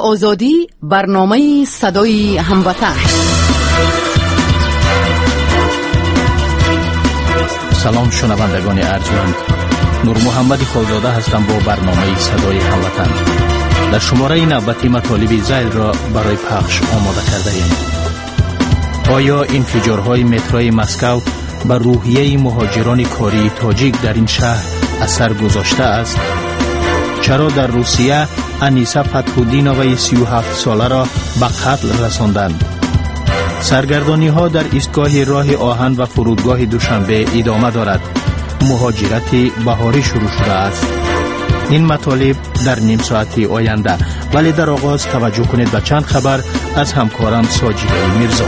آزادی، برنامه صدای هموطن. سلام شنوندگان ارجمند، نور محمد خالزاده هستم با برنامه صدای هموطن. در شماره نوبتی مطالب ذیل را برای پخش آماده کرده ایم. آیا انفجارهای متروی مسکو بر روحیه مهاجران کاری تاجیک در این شهر اثر گذاشته است؟ چرا در روسیه انیسه فتح‌الدین‌وی 37 ساله را به قتل رساندند؟ سرگردانی ها در ایستگاه راه آهن و فرودگاه دوشنبه ادامه دارد. مهاجرت بهاری شروع شده است. این مطالب در نیم ساعتی آینده، ولی در آغاز توجه کنید به چند خبر از همکارم ساجیده میرزا.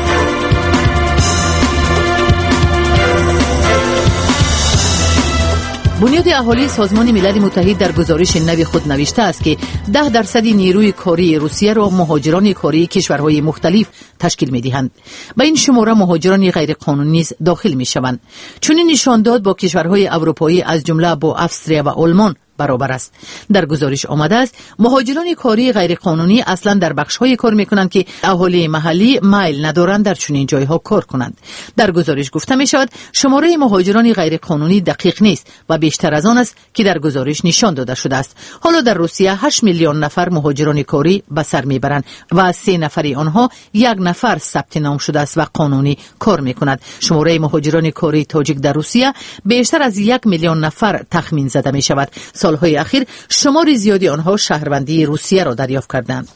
بنیاد اهالی سازمان ملل متحد در گزارش نوی خود نوشته است که 10% نیروی کاری روسیه را مهاجران کاری کشورهای مختلف تشکیل می‌دهند. به این شماره مهاجران غیرقانونی نیز داخل می‌شوند. چنین نشان داد با کشورهای اروپایی از جمله با افسریه و آلمان برابر است. در گزارش آمده است مهاجران کاری غیرقانونی اصلا در بخش‌های کار می‌کنند که اهالی محلی میل ندارند در چنین جای‌ها کار کنند. در گزارش گفته می‌شود شماره مهاجران غیرقانونی دقیق نیست و بیشتر از آن است که در گزارش نشان داده شده است. حالا در روسیه 8 میلیون نفر مهاجران کاری به سر می‌برند و از 3 نفر آنها 1 نفر ثبت نام شده است و قانونی کار می‌کند. شماره مهاجران کاری تاجیک در روسیه بیشتر از 1 میلیون نفر تخمین زده می‌شود. سالهای اخیر شمار زیادی آنها شهروندی روسیه را دریافت کردند.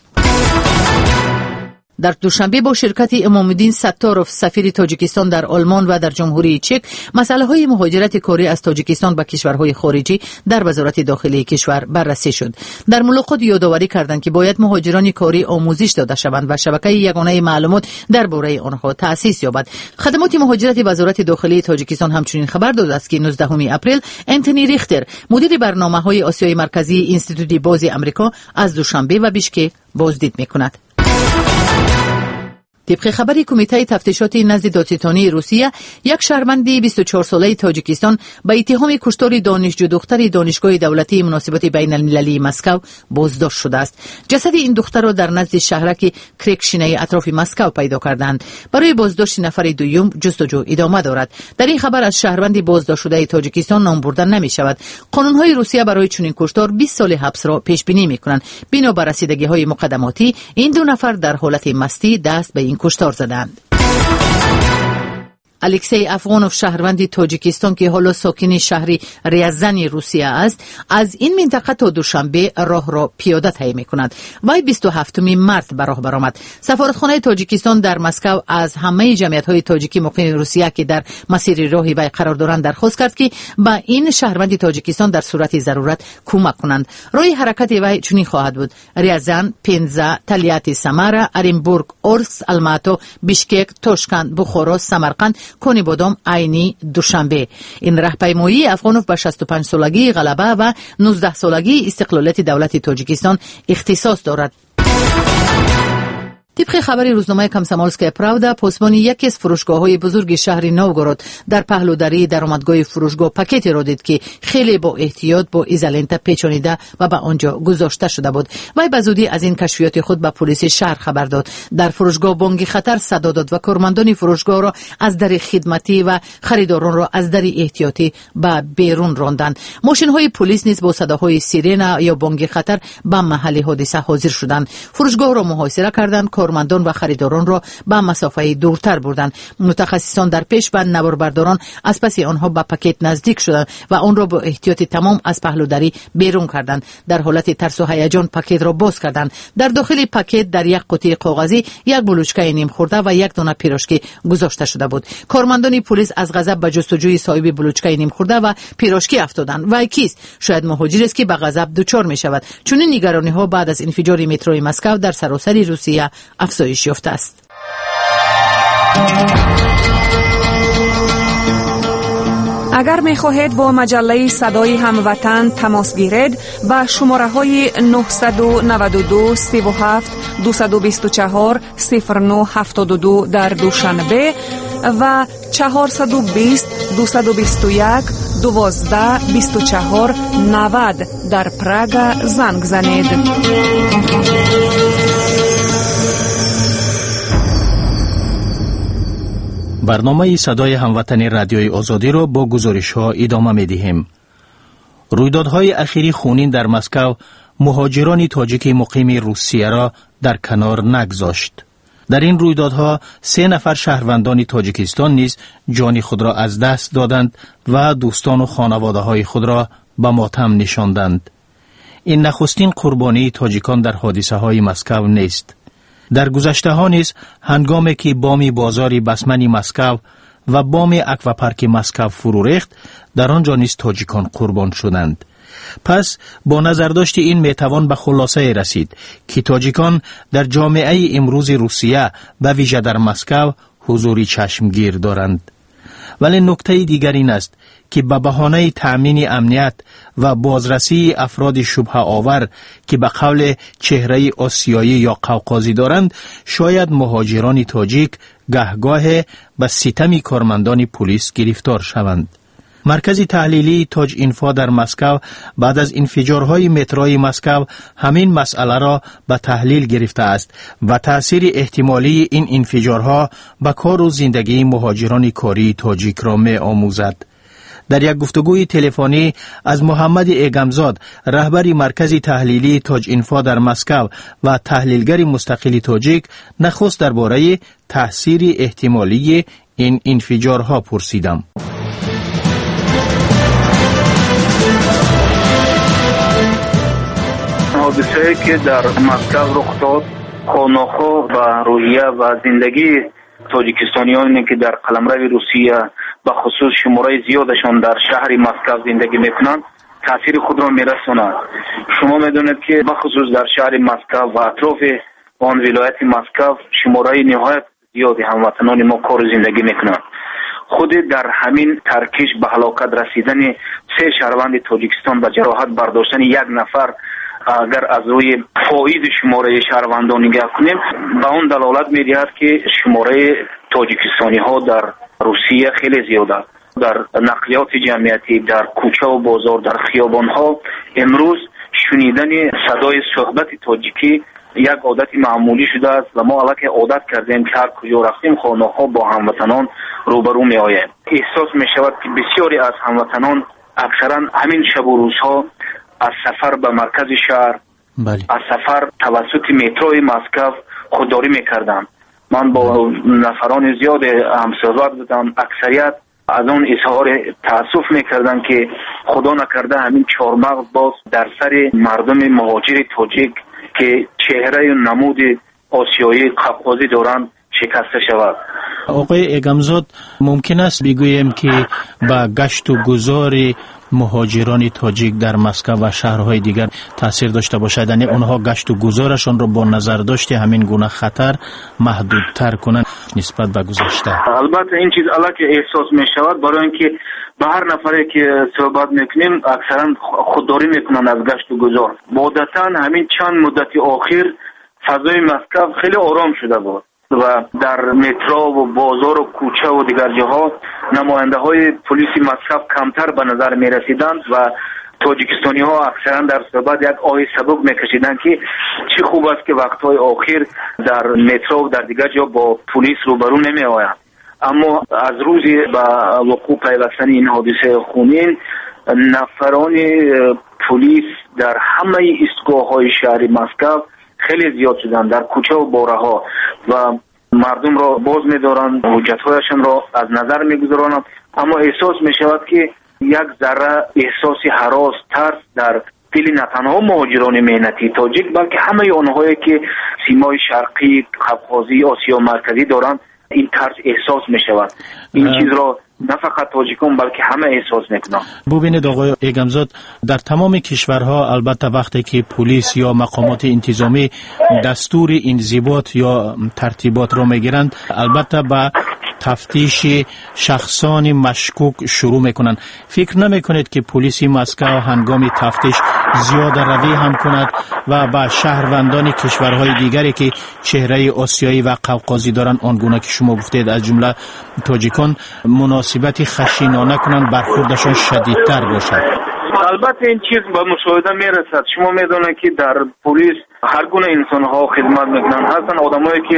در دوشنبه با شرکت امام‌الدین ستاروف سفیر تاجیکستان در آلمان و در جمهوری چک مسائل مهاجرت کاری از تاجیکستان به کشورهای خارجی در وزارت داخلی کشور بررسی شد. در ملاقات یادآوری کردند که باید مهاجران کاری آموزش داده شوند و شبکه یگانه معلومات درباره آنها تأسیس یابد. خدمات مهاجرت وزارت داخلی تاجیکستان همچنین خبر داده است که 19 اپریل انتونی ریختر مدیر برنامه‌های آسیای مرکزی انستیتوت باز آمریکا از دوشنبه و بیشکک بازدید می‌کند. طبق خبری کمیته تفتیشات نزد دادستانی روسیه، یک شهروند 24 ساله تاجیکستان به اتهام کشتار دانشجو دختر دانشگاه دولتی مناسبات بین المللی مسکو بازداشت شده است. جسد این دختر را در نزد شهرک کرکشینه اطراف مسکو پیدا کردند. برای بازداشت نفر دوم جستجو ادامه دارد. در این خبر از شهروند بازداشت شده تاجیکستان نام بردن نمی شود. قانون‌های روسیه برای چنین کشتار 20 سال حبس را پیش بینی می‌کنند. بنا بر رسیدگی‌های مقدماتی این دو نفر در حالت مستی دست به این کشتار زدند. الکسی افغانوف شهروند تاجیکستان که حالا ساکن شهر ریزن روسیه است، از این منطقه تا دوشنبه راه را پیاده طی می‌کند. وی 27 مارس به راه برآمد. سفارتخانه تاجیکستان در مسکو از همه جمعیت‌های تاجیکی مقیم روسیه که در مسیر راه وی قرار دارند درخواست کرد که به این شهروند تاجیکستان در صورت ضرورت کمک کنند. راه حرکت وی چنین خواهد بود: ریزن، پنزا، تلیات، سمارا، ارنبورگ، اورسک، الماتو، بیشکک، توشکند، بخارا، سمرقند، کنی بادام، عینی، دوشنبه. این راهپیمایی افغانوف به 65 سالگی غلبه و 19 سالگی استقلالیت دولت تاجیکستان اختصاص دارد. طبق خبر روزنامه کامسامولسکایا پراودا، پاسبان یکی از فروشگاه‌های بزرگ شهر نوگورود در پهلودری درآمدگاه فروشگاه پاکتی را دید که خیلی با احتیاط با ایزولنت پیچانیده و به آنجا گذاشته شده بود. وی به زودی از این کشفیات خود به پلیس شهر خبر داد. در فروشگاه بانگ خطر صدا داد و کارمندان فروشگاه را از در خدمتی و خریداران را از در احتیاطی به بیرون راندند. ماشین‌های پلیس نیز با صداهای سیرن یا بانگ خطر به محل حادثه حاضر شدند. فروشگاه را محاصره کردند. کارمندان و خریداران را به مسافه دورتر بردند. متخصصان در پیش و نواربرداران از پس آنها به پاکت نزدیک شدند و آن را با احتیاط تمام از پهلودری بیرون کردند. در حالت ترس و هیجان پاکت را باز کردند. در داخل پاکت در یک قوطی کاغذی یک بلوچکه نیم خورده و یک دانه پیراشکی گذاشته شده بود. کارمندان پلیس از غضب به جستجوی صاحب بلوچکه نیم خورده و پیراشکی افتادند. وی کیست؟ شاید مهاجر است که به غضب دچار می شود. چون نگرانی ها بعد از انفجار متروی مسکو در سراسر روسیه افزایش یافته است. اگر می خواهید با مجله صدای هموطن تماس گیرید با شماره های 992 37 224 0972 در دوشنبه و 420 221 12 24 90 در پراگ زنگ زنید. برنامه صدای هموطن رادیوی آزادی را با گزارش‌ها ادامه می‌دهیم. رویدادهای اخیری خونین در مسکو مهاجران تاجیک مقیم روسیه را در کنار نگذاشت. در این رویدادها 3 نفر شهروندان تاجیکستان نیز جان خود را از دست دادند و دوستان و خانواده‌های خود را به ماتم نشاندند. این نخستین قربانی تاجیکان در حادثه‌های مسکو نیست. در گذشته ها نیز هنگامی که بام بازار بسمن مسکو و بام اکواپارک مسکو فرو ریخت، در آنجا نیز تاجیکان قربان شدند. پس با نظرداشت این میتوان به خلاصه رسید که تاجیکان در جامعه امروز روسیه به ویژه در مسکو حضوری چشمگیر دارند. ولی نکته دیگر این است که به بهانه تأمین امنیت و بازرسی افراد شبهه آور که به قول چهره آسیایی یا قوقازی دارند، شاید مهاجران تاجیک گهگاه به ستم کارمندان پلیس گرفتار شوند. مرکز تحلیلی تاج اینفا در مسکو بعد از انفجارهای متروی مسکو همین مسئله را به تحلیل گرفته است و تأثیر احتمالی این انفجارها به کار و زندگی مهاجران کاری تاجیک را می آموزد. در یک گفتگوی تلفنی از محمد ایگمزاد، رهبر مرکز تحلیلی تاج اینفا در مسکو و تحلیلگر مستقل تاجیک، نخست درباره تأثیر احتمالی این انفجارها پرسیدم. حادثه‌ای که در مسکو رخ داد خانه‌ها و روحیه و زندگی تاجیکستانیانی که در قلمرو روسیه به خصوص شماره زیادشان در شهر مسکو زندگی میکنند تاثیر خود را میرساند. شما میدونید که به خصوص در شهر مسکو و اطراف آن ولایت مسکو شماره نهایت زیادی هموطنان ما کار زندگی میکنند. خود در همین ترکیش به هلاکت رسیدن 3 شهروند تاجیکستان و جراحت برداشتن 1 نفر، اگر از روی فایز شماره شهروندان نگاه کنیم، به اون دلالت می‌دهد که شماره تاجیکستانی ها در روسیه خیلی زیاد است. در نقلیات جمعیتی، در کوچه و بازار، در خیابان ها امروز شنیدن صدای صحبت تاجیکی یک عادت معمولی شده است و ما الان عادت کردیم که هر کجا رفتیم خانه ها با هموطنان روبرو می آییم. احساس می شود که بسیاری از هموطنان اکثرا همین شب و روزها از سفر به مرکز شهر، از سفر توسط متروی مسکو خودداری میکردم. من با نفران زیاد همصحبت بودم، اکثریت از اون اظهار تاسف میکردن که خدا نکرده همین چهارمغز باز در سر مردم مهاجر تاجیک که چهره و نمود آسیایی قوقازی دارند شکسته شود. آقای ایگمزاد، ممکن است بگوییم که با گشت و گذار مهاجران تاجیک در مسکو و شهرهای دیگر تاثیر داشته باشد، یعنی اونها گشت و گذارشان را با نظر داشته همین گونه خطر محدودتر کنند نسبت به گذشته؟ البته این چیز الان که احساس می شود، برای اینکه به هر نفری که صحبت میکنیم اکثرا خودداری میکنن از گشت و گذار. عادتا همین چند مدت اخیر فضای مسکو خیلی آرام شده بود و در مترو و بازار و کوچه و دیگر جاها نماینده های پلیس مسکو کمتر به نظر می رسیدند و تاجیکستانی ها اکثرا در صحبت یک آه سبک می کشیدند که چه خوب است که وقتهای آخر در مترو و در دیگر جا با پلیس روبرو نمی آیند. اما از روزی به وقوع پیوستن این حادثه خونین، نفران پلیس در همه ایستگاه های شهر مسکو خیلی زیاد شدن، در کوچه و باره ها و مردم را باز می‌دارند، حجت‌هایشان را از نظر می‌گذارند. اما احساس می‌شود که یک ذره احساس هراس، ترس در دل نه تنها مهاجران مهنتی تاجیک بلکه همه آنهایی که سیمای شرقی، قفقازی، آسیا مرکزی دارند، این ترس احساس می‌شود. این چیز را نه فقط تاجیکان بلکه همه احساس میکنن. ببینید آقای ایگمزاد، در تمام کشورها البته وقتی که پلیس یا مقامات انتظامی دستور انضباط یا ترتیبات را میگیرند، البته با تفتیش شخصان مشکوک شروع میکنند. فکر نمیکنید که پلیس مسکو هنگام تفتیش زیاده روی هم کند و با شهروندان کشورهای دیگری که چهره آسیایی و قوقازی دارند، آنگونه که شما گفتید از جمله تاجیکان، مناسبت خشینانه کنند، برخوردشان شدیدتر باشد؟ البته این چیز به مشاهده میرسد. شما میدونید که در پلیس هر گونه انسان ها خدمت میکنند. هستن آدمایی که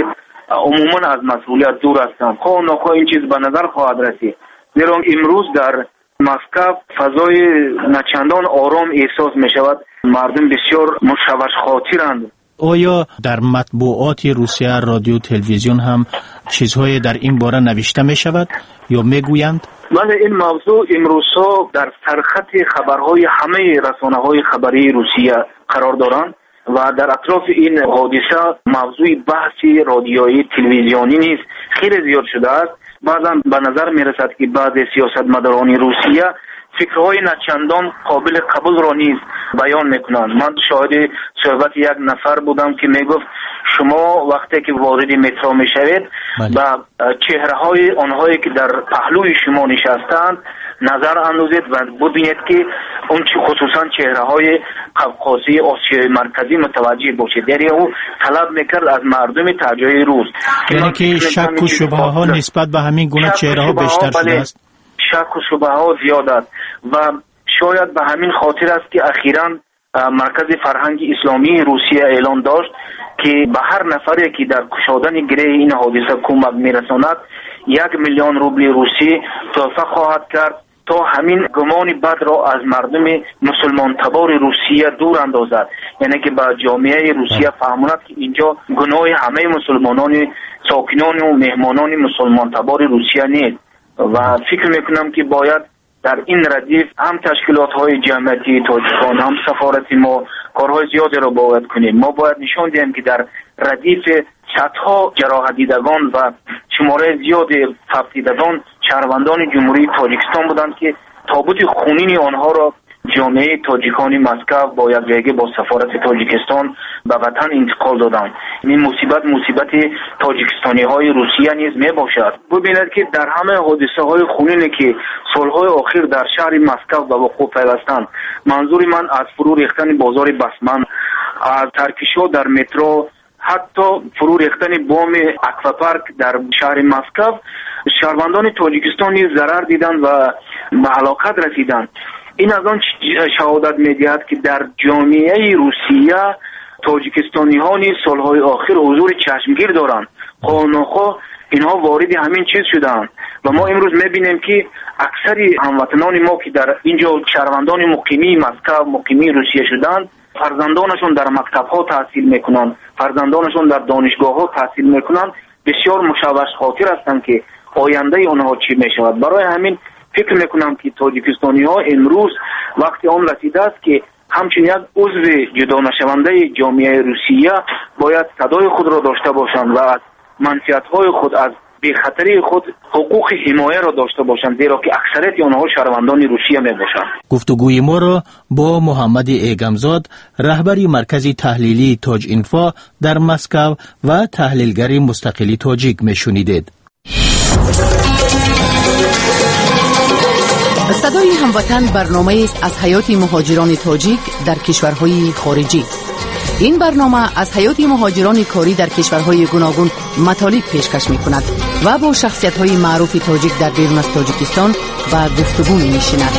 عموما از مسئولیت دور هستند. خواه نخواه این چیز به نظر خواهد رسید، زیرا امروز در مسکو فضای نچندان آرام احساس می شود. مردم بسیار مشوش خاطرند. آیا در مطبوعات روسیه، رادیو، تلویزیون هم چیزهای در این باره نوشته می شود یا می گویند؟ بله، این موضوع امروزها در سرخط خبرهای همه رسانه‌های خبری روسیه قرار دارند و در اطراف این حادثه موضوع بحثی رادیویی، تلویزیونی نیز خیلی زیاد شده است. بعضا به نظر می رسد که بعض سیاستمداران روسیه فکرهای نچندان قابل قبول را نیز بیان میکنند. من شاهد صحبت یک نفر بودم که میگفت شما وقتی که وارد مترو میشوید و چهره های آنهایی که در پهلوی شما نشستند نظر اندازید و ببینید که اون خصوصا چهره های قوقازی آسیای مرکزی متوجه باشید. یعنی او طلب میکرد از مردم تاجای روس، یعنی که شک و شبهه ها نسبت به همین گونه چهره ها بیشتر شده است. شک و شبهه ها زیاد است و شاید به همین خاطر است که اخیراً مرکز فرهنگ اسلامی روسیه اعلان داشت که به هر نفری که در کشادن گره این حادثه کمک میرساند 1 میلیون روبل روسی تحفه خواهد کرد تا همین گمان بد را از مردم مسلمان تبار روسیه دور اندازد. یعنی که به جامعه روسیه فهماند که اینجا گناه همه مسلمانان ساکنان و مهمانان مسلمان تبار روسیه نیست و فکر میکنم که باید در این ردیف هم تشکیلات های جمعیتی تاجیکان هم سفارت ما کارهای زیادی را باید کنیم. ما باید نشان دهیم که در ردیف صدها جراح دیدگان و شماره زیاد تفتیدگان شهروندان جمهوری تاجیکستان بودند که تابوت خونین آنها را جامعه تاجیکان مسکو با یک جایگه با سفارت تاجیکستان به وطن انتقال دادند. این مصیبت تاجیکستانی های روسیه نیز می باشد. ببینید که در همه حادثه های خونینی که سالهای اخیر در شهر مسکو به وقوع پیوستند، منظور من از فرو ریختن بازار بسمن، از ترکش‌ها در مترو، حتی فرو ریختن بام اکواپارک در شهر مسکو، شهروندان تاجیکستان نیز ضرر دیدند و به هلاکت رسیدند. این از آن شهادت می‌دهد که در جامعه روسیه تاجیکستانی ها نیز سالهای آخر حضور چشمگیر دارند. خواه نخواه اینها وارد همین چیز شدند و ما امروز می‌بینیم که اکثر هموطنان ما که در اینجا شهروندان مقیمی مسکو، مقیمی روسیه شدند، فرزندانشون در مکتب‌ها تحصیل می‌کنند، فرزندانشون در دانشگاه‌ها تحصیل می‌کنند، بسیار مشوش خاطر هستند که آینده آنها چی می‌شود. برای همین فکر می‌کنم که تاجیکستانی‌ها امروز وقتی آن رسیده است که همچنین یک عضو جدا نشونده جامعه روسیه باید صدای خود را داشته باشند و از منفعت‌های خود، از بی‌خطری خود حقوق حمایه را داشته باشند، زیرا که اکثریت آنها شهروندان روسیه میباشند. گفتگوی ما را با محمد ایگمزاد، رهبری مرکز تحلیلی تاج اینفا در مسکو و تحلیلگر مستقلی تاجیک میشنیدید. صدای هموطن برنامه است از حیات مهاجران تاجیک در کشورهای خارجی. این برنامه از حیات مهاجران کاری در کشورهای گوناگون مطالب پیشکش می کند و با شخصیت‌های معروف تاجیک در بیرون از تاجیکستان و گفتگو می نشیند.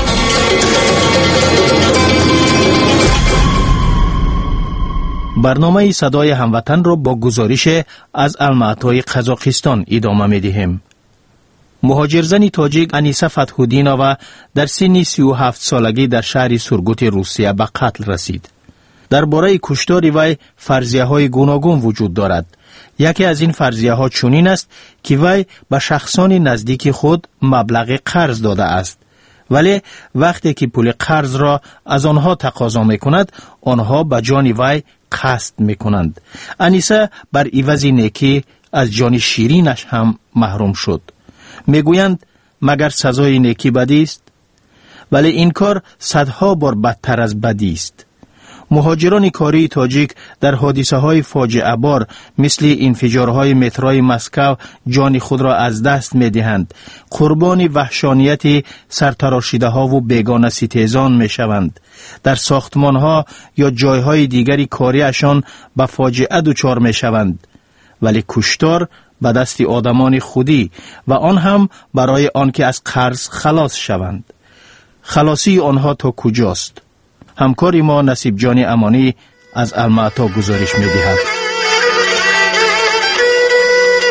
برنامه صدای هموطن را با گزارش از المعطای قزاقستان ادامه می دهیم. مهاجرزن تاجیک انیسه فتح‌الدینова در سن 37 سالگی در شهر سورگوت روسیه به قتل رسید. درباره کشتار وی فرضیه‌های گوناگون وجود دارد. یکی از این فرضیه‌ها چنین است که وی به شخصان نزدیک خود مبلغ قرض داده است، ولی وقتی که پول قرض را از آنها تقاضا می‌کند، آنها به جان وی قصد می‌کنند. انیسه بر عوض نیکی از جان شیرینش هم محروم شد. میگویند مگر سزای نیکی بدی است؟ ولی این کار صدها بار بدتر از بدی است. مهاجران کاری تاجیک در حادثه های فاجعه بار مثل انفجارهای متروی مسکو جان خود را از دست می دهند. قربان وحشانیت سرتراشیده ها و بیگانه ستیزان می شوند. در ساختمان ها یا جایهای دیگری کاریشان به فاجعه دچار می شوند. ولی کشتار به دست آدمان خودی و آن هم برای آنکه از قرض خلاص شوند. خلاصی آنها تا کجاست؟ همکاری ما نصیب جان امانی از المعطا گزارش می دهد.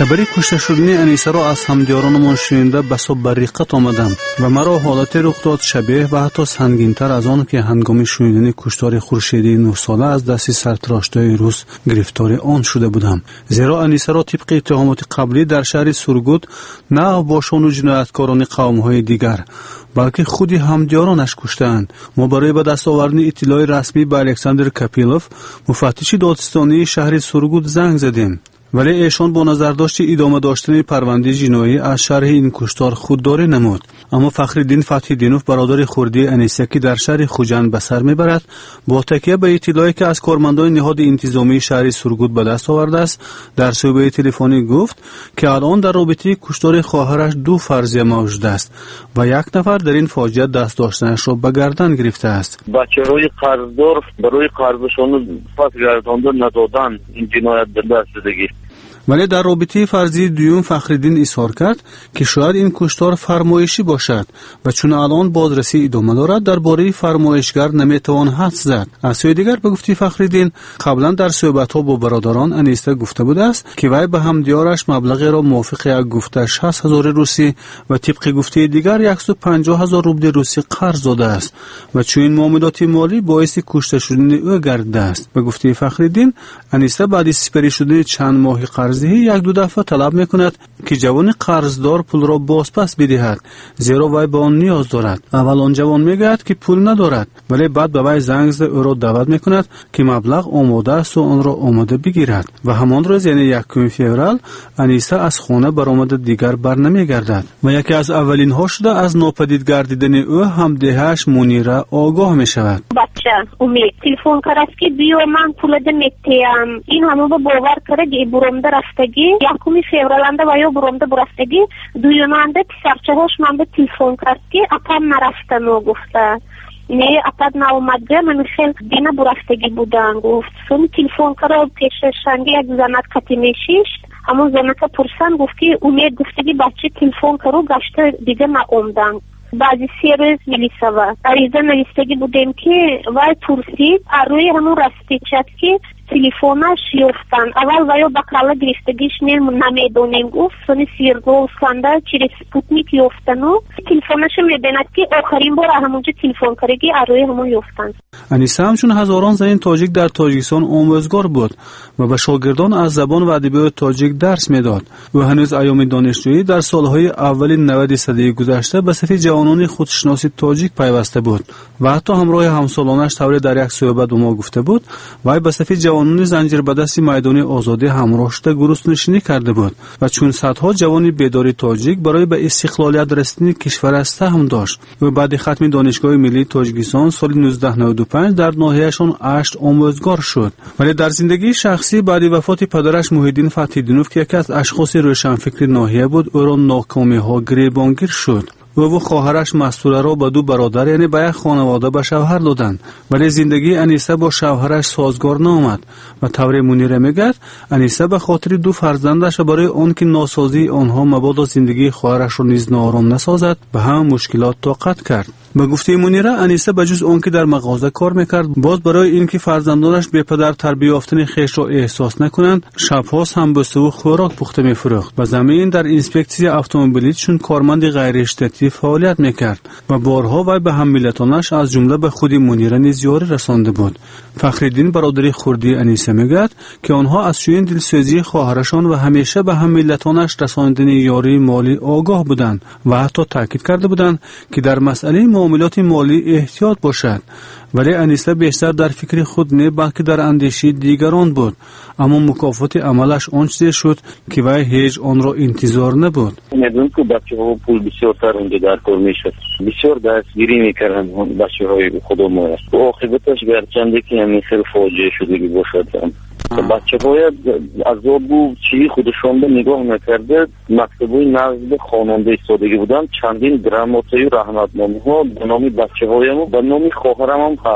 خبری کشته شدن انیسه را از همدیارانمان شنیده بسا بریقت آمدم و مرا حالت رخ داد شبیه و حتی سنگین‌تر از آن که هنگام شنیدن کشتار خورشیدی 9 ساله از دست سرتراشته‌های روس گرفتار آن شده بودم. زیرا انیسه را طبق اتهامات قبلی در شهر سورگوت نه احباشان و جنایتکاران قوم‌های دیگر بلکه خودی همدیارانش کشتند. ما برای به دست آوردن اطلاع رسمی به الکساندر کاپیلوف مفتش دادستانی شهر سورگوت زنگ زدیم، ولی ایشان با نظرداشت ادامه داشتن پرونده جنایی از شرح این کشتار خودداری نمود. اما فخرالدین فتحی‌دینوف برادر خردی انیسه که در شهر خوجند به سر میبرد با تکیه به اطلاعی که از کارمندان نهاد انتظامی شهر سورگوت به دست آورده است در صحبت تلفنی گفت که الان در رابطه کشتار خواهرش 2 فرضیه موجود است و 1 نفر در این فاجعه دست داشتنش را به گردن گرفته است. بچه‌های قرضدار برای قرضشان پس گردانده ندادن این جنایت به دست زدگی. ولی در رابطه فرضی دوم فخرالدین اظهار کرد که شاید این کشتار فرمایشی باشد و چون الان بازرسی ادامه دارد درباره فرمایشگر نمیتوان حدس زد. از سوی دیگر به گفته فخرالدین قبلا در صحبت‌ها با برادران انیسه گفته بوده است که وی به همدیارش مبلغی را موافق یک گفته 60,000 روسی و طبق گفته دیگر 150,000 روبل روسی قرض داده است و چون این معاملات مالی باعث کشته شدن او گردیده است. به گفته فخرالدین انیسه بعد از سپری شدن چند ماه قرضی 1-2 دفعه طلب میکند که جوان قرضدار پول را بازپس بدهد زیرا وی به آن نیاز دارد. اول آن جوان میگوید که پول ندارد ولی بعد به وی زنگ زده او را دعوت میکند که مبلغ آماده است و آن را آماده بگیرد و همان روز یعنی 1 فوریه انیسه از خانه برآمد دیگر برنمیگردد و یکی از اولین ها شده از ناپدید گردیدن او همدهش منیره آگاه میشود. بچه امید تلفن کرد که بیا من پول دمیتیم این همه باور کرد برامده رفتگی 1 فوریه و یا برامده برفتگی دویمانده سرچهاش من به تلفن کرد که اپام نرفتم و گفته نه اپاد ناومده من خیلی دینا برفتگی بودن گفت سون تلفن کرد پیششنگی یک زنت کتیمیشیش همون زنت پرسان گفت که امید گفتگی بچه تلفن کرد گشته دیگه ناومدن بعضی 3 روز میلیسه و عریضه نویستگی بودیم که وای پرسید روی همون راستی چد که تلفنش یافتن اول ویا بقراله گرفتگیش نمیدونیم گفت سونی سیرگو سانده چیری سپوتنیک یافتن و تلفنش میبیند که آخرین بار همونجا تلفن کردگی روی همون یافتن. انیسه همچون هزاران زن تاجیک در تاجیکستان آموزگار بود و به شاگردان از زبان و ادبیات تاجیک درس میداد و هنوز ایام دانشجویی در سالهای اول 90 سده گذشته به صف جوانان خودشناسی تاجیک پیوسته بود و حتی همراه همسالانش طوری در یک صحبت با ما گفته بود وای به صف جوانان زنجیر به دست میدان آزادی همراه شده گروسنشینی کرده بود و چون صدها جوان بیدار تاجیک برای به استقلالیت رسیدن کشور سهم داشت و بعد ختم دانشگاه ملی تاجیکستان سال 1995 در ناحیهشان 8 آموزگار شد. ولی در زندگی شخصی بعد وفات پدرش محیدین فتحی‌دینوف که یکی از اشخاص روشنفکر ناحیه بود او را ناکامی‌ها گریبانگیر شد. او و خواهرش مستوره را به 2 برادر یعنی به 1 خانواده به شوهر دادند ولی زندگی انیسه با شوهرش سازگار نآمد و طور منیره میگد انیسه به خاطر 2 فرزندش و برای آن که ناسازی آنها مبادا زندگی خواهرش را نیز ناآرام نسازد به هم مشکلات طاقت کرد. به گفته منیره انیسه بجز آن که در مغازه کار میکرد باز برای اینکه فرزندانش بی پدر تربیت یافتن خویش را احساس نکنند شب‌ها سمبوسه و خوراک پخته میفروخت و زمین در اینسپکسیون اتومبیلی چون کارمند غیر اشتراکی فعالیت میکرد و بارها وی به هم‌ملتانش از جمله به خود منیره نیز یاری رسانده بود. فخرالدین برادر خردی انیسه میگوید که آنها از شوین دلسوزی خواهرشان و همیشه به هم‌ملتانش رساندن یاری مالی آگاه بودند و حتی تاکید کرده بودند که در مسئله معاملات مالی احتیاط باشد. ولی انیسه بیشتر در فکر خود نه بلکه در اندیشه دیگران بود اما مکافات عملش آن چیزی شد که وی هیچ آن را انتظار نبود. میدونم که بچه‌ها پول بسیار تر اونجا در کار میشد بسیار دستگیری میکردن بچه‌های خودم و عاقبتش گرچنده که همین خیلی فاجعه شده باشد بچه باید از او چی خودشان به نگاه نکرده مکتبوی نزد خواننده ایستادگی بودن چندین دراماتوی رحمتنامه ها به نام بچه هایم و به نام خواهرم هم هست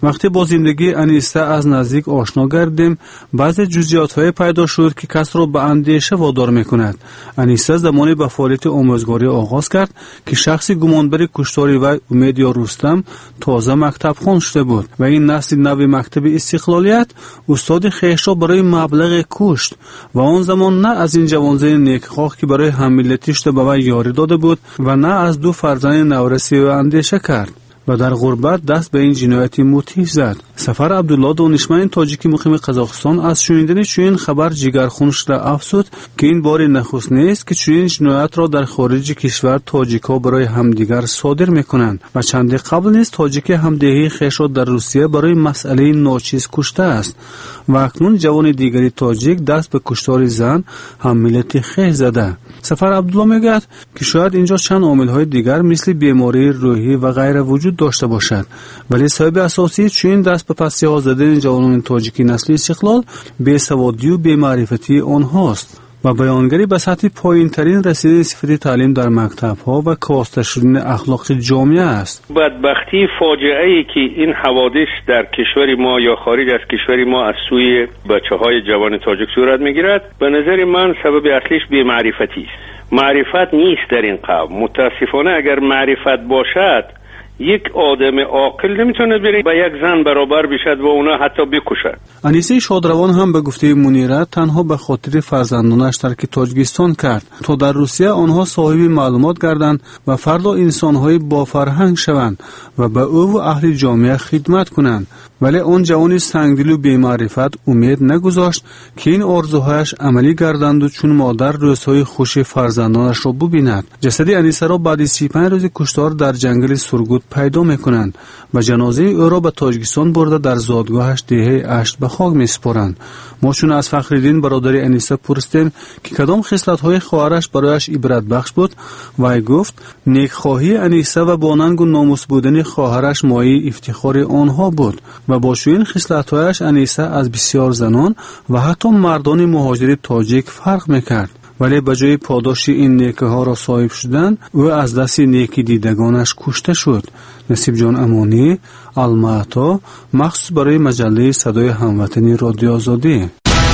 وقتی با زندگی انیسه از نزدیک آشنا گردیم، بعضی جزئیات‌های پیدا شد که کس را به اندیشه وادار می‌کند. انیسه زمانی به فعالیت آموزگاری آغاز کرد که شخصی گمانبر کشتار وی امید یا رستم تازه مکتب خوان شده بود و این نسل نوی مکتب استقلالیت استاد خویش را برای مبلغ کشت و آن زمان نه از این جوانزه نیکخواه که برای هم‌ملتیش به وی یاری داده بود و نه از دو فرزند نورسی و اندیشه کرد و در غربت دست به این جنایتی موتیف زد. سفر عبدالله دانشمند تاجیکی مقیم قزاقستان از شنیدن چنین خبر جگرخونش را افزود که این بار نخست نیست که چنین جنایت را در خارج کشور تاجیک‌ها برای همدیگر صادر می‌کنند و چندی قبل نیست تاجیک همدهی خویش را در روسیه برای مسئله ناچیز کشته است و اکنون جوان دیگری تاجیک دست به کشتار زن هم ملت خویش زده. سفر عبدالله میگوید که شاید اینجا چند عامل‌های دیگر مثل بیماری روحی و غیره وجود داشته باشد، ولی سبب اساسی چنین دست به پس‌ها زدن جوانان تاجیکی نسل استقلال بی‌سوادی و بی‌معرفتی آنهاست و بیانگری به سطح پایین‌ترین رسیدن صفت تعلیم در مکتب‌ها و کاسته شدن اخلاق جامعه است. بدبختی فاجعه‌ای که این حوادث در کشور ما یا خارج از کشور ما از سوی بچه‌های جوان تاجیک صورت می‌گیرد، به نظر من سبب اصلیش بی‌معرفتی است. معرفت نیست در این قوم. متاسفانه اگر معرفت باشد یک آدم عاقل نمیتونه بره با یک زن برابر بشد و اونا حتی بکشد. انیسه شادروان هم به گفته منیره تنها به خاطر فرزندانش ترک تاجیکستان کرد تا در روسیه آنها صاحب معلومات گردند و فردا انسان‌های با فرهنگ شوند و به او و اهل جامعه خدمت کنند. ولی اون جوان سنگدل و بی‌معرفت امید نگذاشت که این آرزوهایش عملی گردند و چون مادر روزهای خوش فرزندانش را ببیند. جسد انیسه را بعد 35 روز کشتار در جنگل سرگوت پیدا میکنند و جنازه او را به تاجیکستان برده در زادگاهش دهه اشت به خاک میسپارند. ما چون از فخرالدین برادر انیسه پرسیدیم که کدام خصلت‌های خواهرش برایش عبرت بخش بود، وی گفت نیکخواهی انیسه و با ننگ و ناموس بودن خواهرش مایه افتخار آنها بود و با این خصلت‌هایش انیسه از بسیار زنان و حتی مردان مهاجر تاجیک فرق میکرد. ولی بجای پاداش این نیکی ها را صاحب شدن او از دست نیکی دیدگانش کشته شد. نصیب جان امانی، المعطا، مخصوص برای مجله صدای هموطنی رادیو آزادی.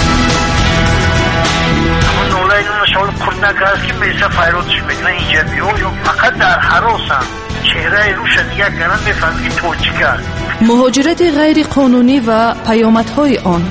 مهاجرت غیر قانونی و پیامدهای آن.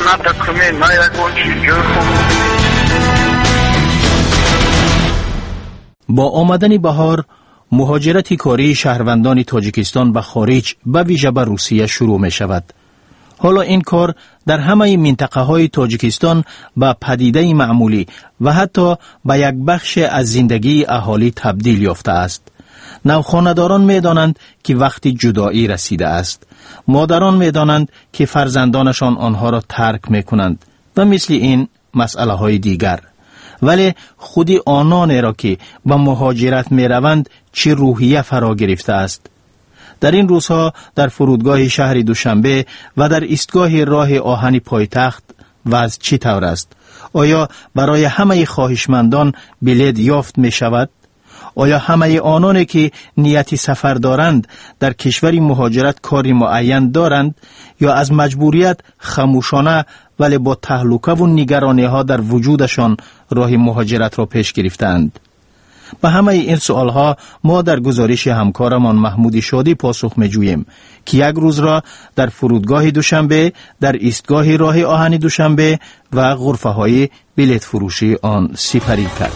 با آمدن بهار مهاجرت کاری شهروندان تاجیکستان به خارج به ویژه به روسیه شروع می شود. حالا این کار در همه منطقه های تاجیکستان به پدیده معمولی و حتی به یک بخش از زندگی اهالی تبدیل یافته است. نوخانه‌داران می دانند که وقت جدایی رسیده است. مادران می دانند که فرزندانشان آنها را ترک می کنند و مثل این مسئله های دیگر. ولی خودی آنان را که به مهاجرت می روند چه روحیه فرا گرفته است. در این روزها در فرودگاه شهر دوشنبه و در ایستگاه راه آهن پایتخت وضع چه طور است؟ آیا برای همه خواهشمندان بلیط یافت می شود؟ آیا همه آنانی که نیتی سفر دارند در کشوری مهاجرت کاری معین دارند یا از مجبوریت خاموشانه ولی با تهلکه و نگرانی ها در وجودشان راه مهاجرت را پیش گرفتند؟ به همه این سوال ها ما در گزارش همکارمان محمود شادی پاسخ می جوییم که یک روز را در فرودگاه دوشنبه، در ایستگاه راه آهن دوشنبه و غرفه های بلیط فروشی آن سپری کرد.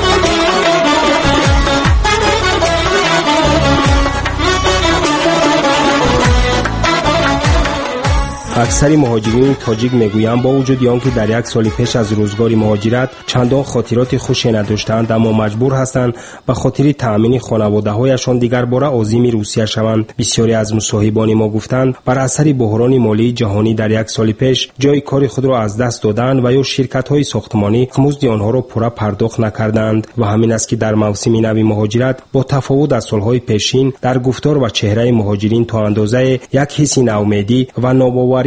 اکثر مهاجرین تاجیک میگویند با وجود آنکه در یک سال پیش از روزگار مهاجرت چندان خاطرات خوشی نداشتند، اما مجبور هستند به خاطر تأمین خانواده‌هایشان دیگر باره عازم روسیه شوند. بسیاری از مصاحبان ما گفتند بر اثر بحران مالی جهانی در یک سال پیش جای کار خود را از دست دادند و یا شرکت‌های ساختمانی مزد آنها را پورا پرداخت نکردند و همین است که در موسم نو مهاجرت با تفاوت از سالهای پیشین در گفتار و چهره مهاجرین تا اندازه یک حس ناامیدی و ناباوری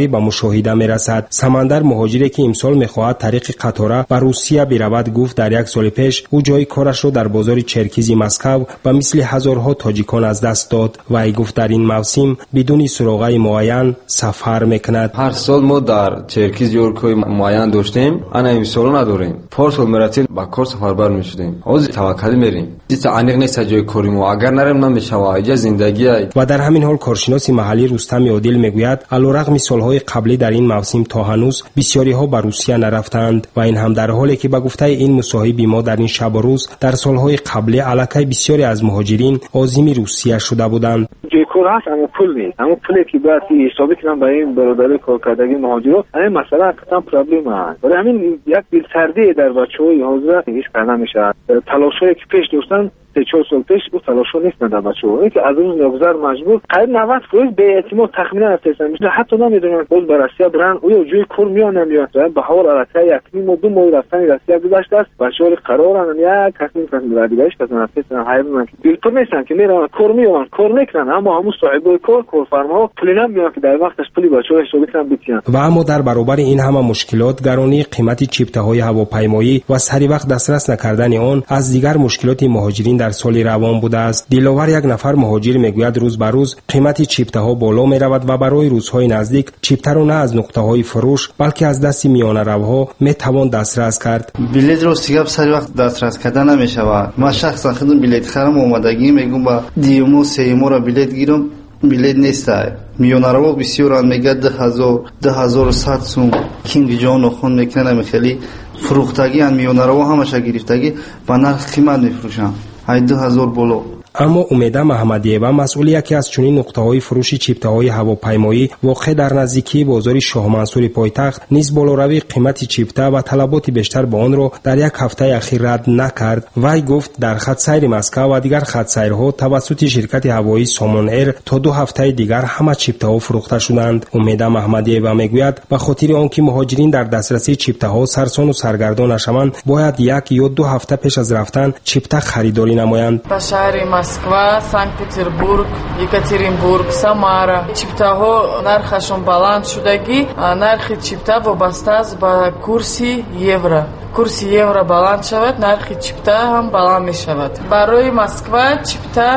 کاری به مشاهده میرسد. سمندر مهاجری که امسال میخواهد طریق قطاره به روسیه برود گفت در یک سال پیش او جای کارش را در بازار چرکیزی مسکو به مثل هزارها تاجیکان از دست داد و ای گفت در این موسم بدون سراغه معین سفر میکند. هر سال ما در چرکیز یورکوی معین داشتیم، انا امسال نداریم. پارسال مراتب با کار سفربر میشدیم. از توکل میریم. دیت انیق نیست جای کاری ما اگر نریم نمیشه اینجا زندگی. و در همین حال کارشناس محلی رستم عادل میگوید علیرغم سالهای قبلی در این موسم تا هنوز بسیاری ها به روسیه نرفتند و این هم در حالی که به گفته این مصاحب ما در این شب و روز در سالهای قبلی علاقه بسیاری از مهاجرین عازم روسیه شده بودند. جای کار هست اما پول نیست. اما پولی که باید حسابی کنم برای این برادر کارکردگی مهاجرات این مسئله اصلا پرابلم است. برای همین یک دلسردی در بچه‌های حاضر هیچ کار نمیشه. تلاشایی که پیش داشتن 3-4 سال پیش او تلاشا نیست در بچه‌ها. این که از روز نگذر مجبور قریب 90% به اعتماد تخمینا هستن. حتی نمیدونن باز به روسیه برن او جای کار میان نمیاد. به حال البته یک دو ماه رفتن روسیه گذشته است. بچه‌ها قرارن یک تصمیم گرفتن دیگهش کسان هستن حیوان که دلتون نیستن که میرن کار میان کار میکنن اما همون صاحب کار کارفرما پول نمیاد که در وقتش پولی بچه‌ها حسابی کنن بتیان. و اما در برابر این همه مشکلات گرانی قیمت چیپته‌های هواپیمایی و سری وقت دسترس نکردن آن از دیگر مشکلات مهاجرین در سال روان بوده است. دلاور یک نفر مهاجر میگوید روز به روز قیمت چیپته‌ها بالا میرود و برای روزهای نزدیک چیپته را نه از نقطه‌های فروش بلکه از دست میانه روها میتوان دسترس کرد. بلیط رو سری وقت دسترس کردن نمیشود. من شخصا خودم بلیط خرم اومدگی میگم با دیمو سیمو را بلیط گیرم بلیط نیست. میانه رو بسیار میگه 2100 سوم کینگ جان خون میکنه خیلی فروختگی ان میانه رو همش گرفتگی با نرخ قیمت میفروشن 2000 بالا. اما امیده محمدی‌وا مسئول یکی از چنین نقطه‌های فروش چیپته‌های هواپیمایی واقع در نزدیکی بازار شاه منصور پایتخت نیز بالاروی قیمت چیپته و طلبات بیشتر به آن را در یک هفته اخیر رد نکرد. وی گفت در خط سیر مسکو و دیگر خط سیرها توسط شرکت هوایی سامان ایر تا 2 هفته دیگر همه چیپته‌ها فروخته شدند. امیده محمدی‌وا میگوید به خاطر آنکه مهاجرین در دسترسی چیپته‌ها سرسان و سرگردان نشوند باید 1 یا 2 هفته پیش از رفتن چیپته خریداری نمایند. Москва, Санкт-Петербург, Екатеринбург, Самара. Чиптаҳо нархашон баланд шудаги, нархи чипта вобаста аст ба курси евро. Курси евро баланд шавад, нархи чипта ҳам баланд мешавад. Барои Москва чипта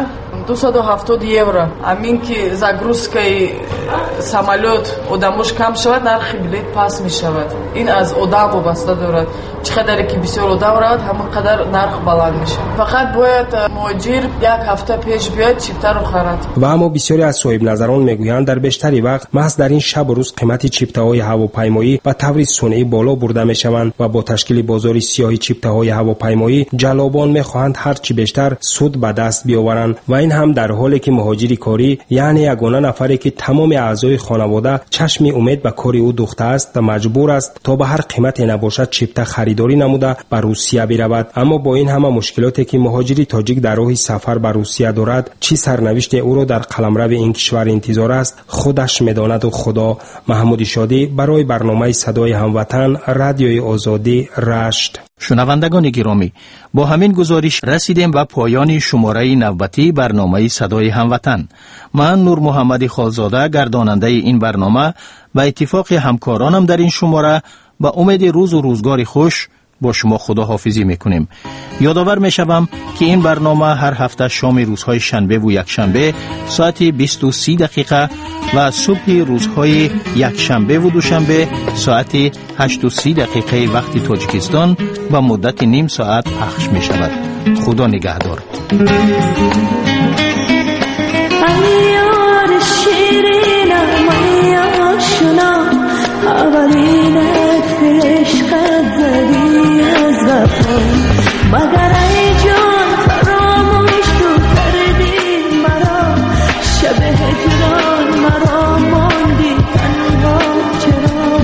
270 евро. Амин ки загрузкаи самолёт одамош кам шавад, нархи билет паст мешавад. Ин аз одам вобаста дорад. чӣ қадаре ки бисёр одам равад, ҳамон қадар нарх баланд мешавад. Фақат бояд муҳоҷир як ҳафта пеш биёд чиптаро харад. و اما بسیاری از صاحب نظران میگویند در بیشتری وقت محض در این شب و روز قیمت چیپته‌های هواپیمایی به طور صنعی بالا برده میشوند و با تشکیل بازار سیاه چیپته‌های هواپیمایی جلابان میخواهند هر چی بیشتر سود به دست بیاورند و این هم در حالی که مهاجری کاری یعنی یگانه نفری که تمام اعضای خانواده چشم امید به کار او دوخته است و مجبور است تا به هر قیمتی نباشد چیپته خریداری نموده به روسیه برود. اما با این همه مشکلاتی که مهاجری تاجیک در راه سفر به روسیه دارد چی سرنوشت او را در قلمرو این کشور انتظار است خودش میداند و خدا. محمود شادی برای برنامه صدای هموطن رادیوی آزادی رشت. شنوندگان گرامی، با همین گزارش رسیدیم به پایان شماره نوبتی برنامه صدای هموطن. من نور محمد خالزاده گرداننده این برنامه و اتفاق همکارانم در این شماره با امید روز و روزگار خوش با شما خداحافظی میکنیم. یادآور میشوم که این برنامه هر هفته شام روزهای شنبه و یکشنبه ساعت 20:30 و صبح روزهای یکشنبه و دوشنبه ساعت 8:30 وقت تاجیکستان و مدت نیم ساعت پخش می شود. خدا نگهدار. مگر ای جان فراموش تو کردی مرا شب هجران مرا ماندی تنها چرا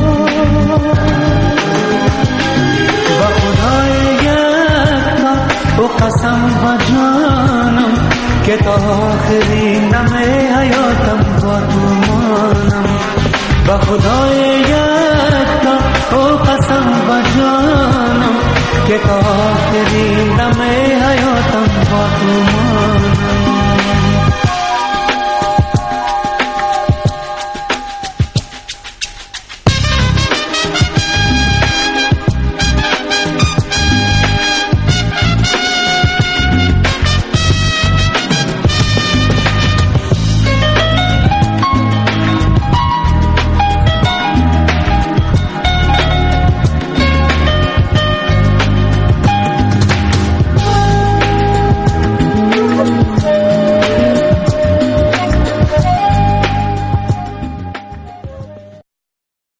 با خدای یکتا و قسم و جانم که تا آخری دم حیاتم با تو مانم با خدای یکتا و قسم و جانم که تا آخری دم حیاتم با تو مانم